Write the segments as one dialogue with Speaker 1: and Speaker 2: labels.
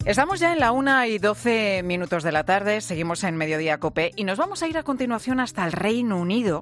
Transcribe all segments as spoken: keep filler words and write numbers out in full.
Speaker 1: Estamos ya en la una y doce minutos de la tarde, seguimos en Mediodía COPE y nos vamos a ir a continuación hasta el Reino Unido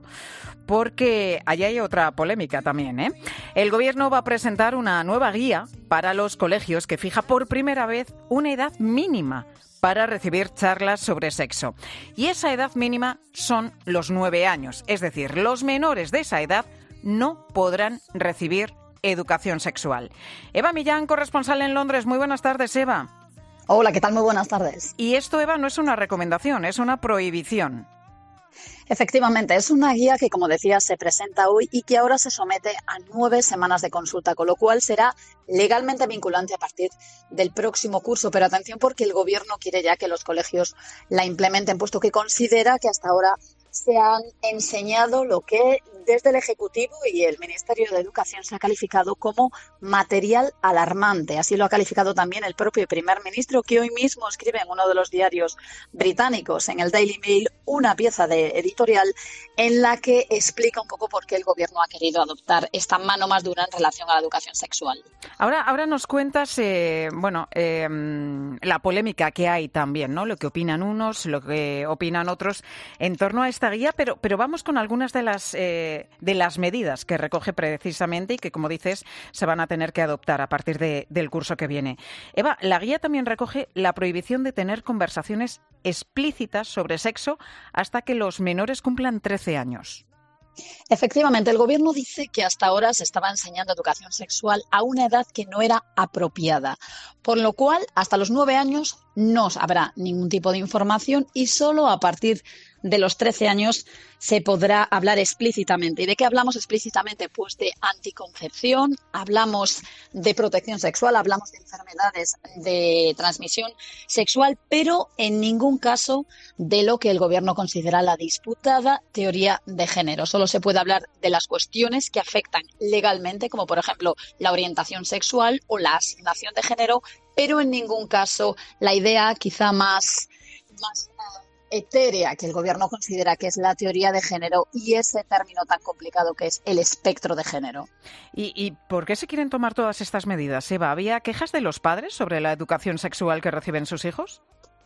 Speaker 1: porque allí hay otra polémica también, ¿eh? El Gobierno va a presentar una nueva guía para los colegios que fija por primera vez una edad mínima para recibir charlas sobre sexo. Y esa edad mínima son los nueve años, es decir, los menores de esa edad no podrán recibir educación sexual. Eva Millán, corresponsal en Londres. Muy buenas tardes, Eva.
Speaker 2: Hola, ¿qué tal? Muy buenas tardes.
Speaker 1: Y esto, Eva, no es una recomendación, es una prohibición.
Speaker 2: Efectivamente, es una guía que, como decía, se presenta hoy y que ahora se somete a nueve semanas de consulta, con lo cual será legalmente vinculante a partir del próximo curso. Pero atención, porque el Gobierno quiere ya que los colegios la implementen, puesto que considera que hasta ahora se han enseñado lo que desde el Ejecutivo y el Ministerio de Educación se ha calificado como material alarmante. Así lo ha calificado también el propio primer ministro, que hoy mismo escribe en uno de los diarios británicos, en el Daily Mail, una pieza de editorial en la que explica un poco por qué el Gobierno ha querido adoptar esta mano más dura en relación a la educación sexual.
Speaker 1: Ahora, ahora nos cuentas, eh, bueno, eh, la polémica que hay también, ¿no? Lo que opinan unos, lo que opinan otros en torno a esta guía, pero, pero vamos con algunas de las eh, de las medidas que recoge precisamente y que, como dices, se van a tener que adoptar a partir de, del curso que viene. Eva, la guía también recoge la prohibición de tener conversaciones explícitas sobre sexo hasta que los menores cumplan trece años.
Speaker 2: Efectivamente, el Gobierno dice que hasta ahora se estaba enseñando educación sexual a una edad que no era apropiada, por lo cual hasta los nueve años no habrá ningún tipo de información y solo a partir de los trece años se podrá hablar explícitamente. ¿Y de qué hablamos explícitamente? Pues de anticoncepción, hablamos de protección sexual, hablamos de enfermedades de transmisión sexual, pero en ningún caso de lo que el Gobierno considera la disputada teoría de género. Solo se puede hablar de las cuestiones que afectan legalmente, como por ejemplo la orientación sexual o la asignación de género, pero en ningún caso la idea quizá más, más uh, etérea que el Gobierno considera que es la teoría de género y ese término tan complicado que es el espectro de género.
Speaker 1: ¿Y, y por qué se quieren tomar todas estas medidas, Eva? ¿Había quejas de los padres sobre la educación sexual que reciben sus hijos?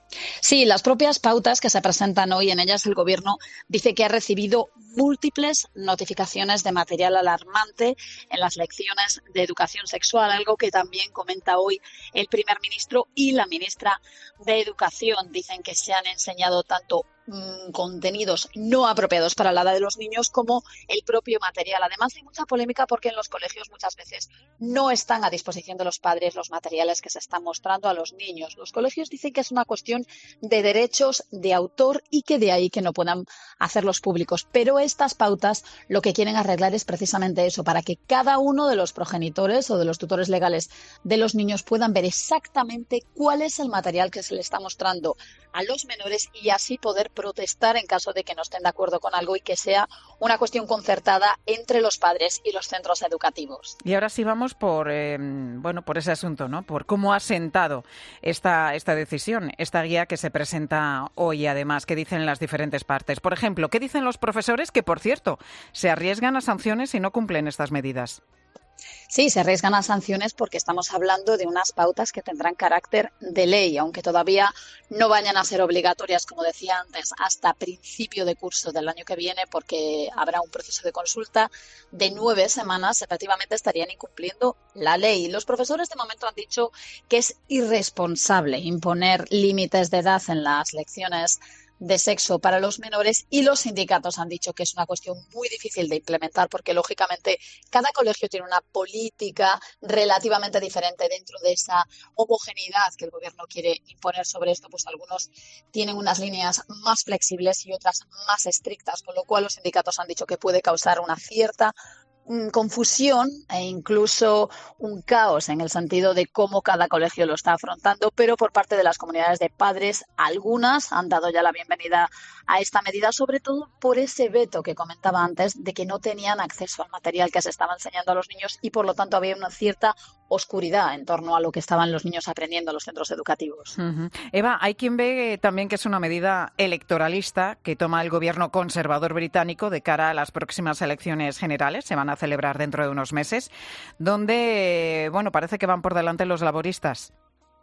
Speaker 2: Sí, las propias pautas que se presentan hoy, en ellas el Gobierno dice que ha recibido múltiples notificaciones de material alarmante en las lecciones de educación sexual, algo que también comenta hoy el primer ministro y la ministra de Educación. Dicen que se han enseñado tanto mmm, contenidos no apropiados para la edad de los niños como el propio material. Además, hay mucha polémica porque en los colegios muchas veces no están a disposición de los padres los materiales que se están mostrando a los niños. Los colegios dicen que es una cuestión de derechos de autor y que de ahí que no puedan hacerlos públicos. Pero estas pautas lo que quieren arreglar es precisamente eso, para que cada uno de los progenitores o de los tutores legales de los niños puedan ver exactamente cuál es el material que se le está mostrando a los menores y así poder protestar en caso de que no estén de acuerdo con algo y que sea una cuestión concertada entre los padres y los centros educativos.
Speaker 1: Y ahora sí vamos por eh, bueno por ese asunto, ¿no? Por cómo ha sentado esta, esta decisión, esta guía que se presenta hoy, además, ¿qué dicen las diferentes partes? Por ejemplo, ¿qué dicen los profesores que, por cierto, se arriesgan a sanciones si no cumplen estas medidas?
Speaker 2: Sí, se arriesgan a sanciones porque estamos hablando de unas pautas que tendrán carácter de ley, aunque todavía no vayan a ser obligatorias, como decía antes, hasta principio de curso del año que viene, porque habrá un proceso de consulta de nueve semanas. Efectivamente estarían incumpliendo la ley. Los profesores de momento han dicho que es irresponsable imponer límites de edad en las lecciones de sexo para los menores y los sindicatos han dicho que es una cuestión muy difícil de implementar porque, lógicamente, cada colegio tiene una política relativamente diferente dentro de esa homogeneidad que el Gobierno quiere imponer sobre esto. Pues algunos tienen unas líneas más flexibles y otras más estrictas, con lo cual los sindicatos han dicho que puede causar una cierta confusión e incluso un caos en el sentido de cómo cada colegio lo está afrontando, pero por parte de las comunidades de padres, algunas han dado ya la bienvenida a esta medida, sobre todo por ese veto que comentaba antes de que no tenían acceso al material que se estaba enseñando a los niños y por lo tanto había una cierta oscuridad en torno a lo que estaban los niños aprendiendo en los centros educativos.
Speaker 1: Uh-huh. Eva, hay quien ve también que es una medida electoralista que toma el gobierno conservador británico de cara a las próximas elecciones generales, se van a celebrar dentro de unos meses, donde, bueno, parece que van por delante los laboristas.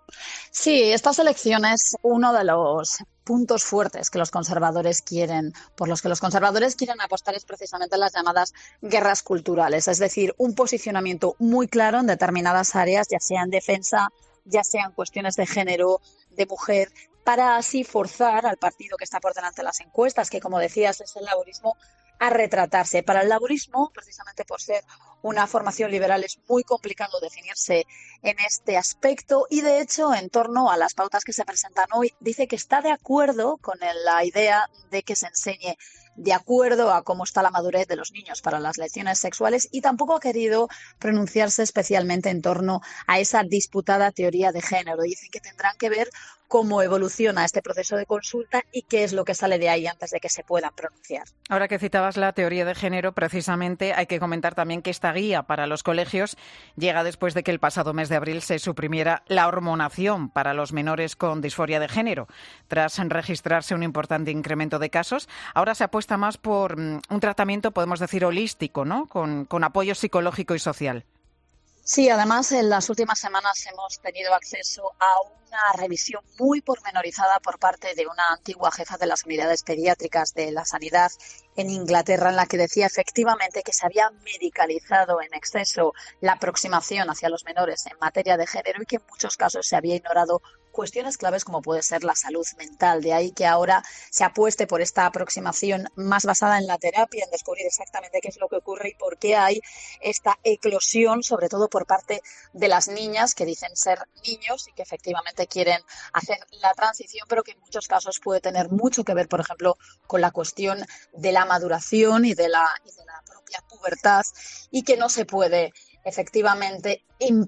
Speaker 2: Sí, estas elecciones, uno de los puntos fuertes que los conservadores quieren, por los que los conservadores quieren apostar es precisamente las llamadas guerras culturales, es decir, un posicionamiento muy claro en determinadas áreas, ya sea en defensa, ya sea en cuestiones de género, de mujer, para así forzar al partido que está por delante de las encuestas, que como decías es el laborismo, a retratarse. Para el laborismo, precisamente por ser una formación liberal, es muy complicado definirse en este aspecto y, de hecho, en torno a las pautas que se presentan hoy, dice que está de acuerdo con la idea de que se enseñe de acuerdo a cómo está la madurez de los niños para las lecciones sexuales y tampoco ha querido pronunciarse especialmente en torno a esa disputada teoría de género. Dicen que tendrán que ver cómo evoluciona este proceso de consulta y qué es lo que sale de ahí antes de que se puedan pronunciar.
Speaker 1: Ahora que citabas la teoría de género, precisamente hay que comentar también que esta guía para los colegios llega después de que el pasado mes de abril se suprimiera la hormonación para los menores con disforia de género. Tras registrarse un importante incremento de casos, ahora se apuesta más por um, un tratamiento, podemos decir, holístico, ¿no? Con, con apoyo psicológico y social.
Speaker 2: Sí, además en las últimas semanas hemos tenido acceso a una revisión muy pormenorizada por parte de una antigua jefa de las unidades pediátricas de la sanidad en Inglaterra, en la que decía efectivamente que se había medicalizado en exceso la aproximación hacia los menores en materia de género y que en muchos casos se había ignorado cuestiones claves como puede ser la salud mental. De ahí que ahora se apueste por esta aproximación más basada en la terapia, en descubrir exactamente qué es lo que ocurre y por qué hay esta eclosión, sobre todo por parte de las niñas que dicen ser niños y que efectivamente quieren hacer la transición, pero que en muchos casos puede tener mucho que ver, por ejemplo, con la cuestión de la maduración y de la, y de la propia pubertad y que no se puede efectivamente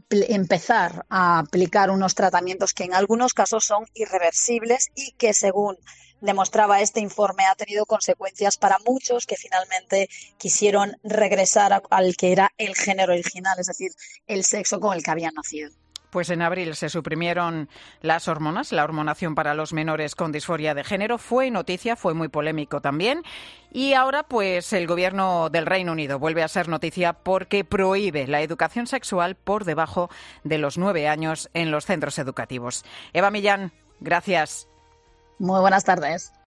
Speaker 2: empezar a aplicar unos tratamientos que en algunos casos son irreversibles y que, según demostraba este informe, ha tenido consecuencias para muchos que finalmente quisieron regresar a, al que era el género original, es decir, el sexo con el que habían nacido.
Speaker 1: Pues en abril se suprimieron las hormonas, la hormonación para los menores con disforia de género. Fue noticia, fue muy polémico también. Y ahora, pues, el gobierno del Reino Unido vuelve a ser noticia porque prohíbe la educación sexual por debajo de los nueve años en los centros educativos. Eva Millán, gracias.
Speaker 2: Muy buenas tardes.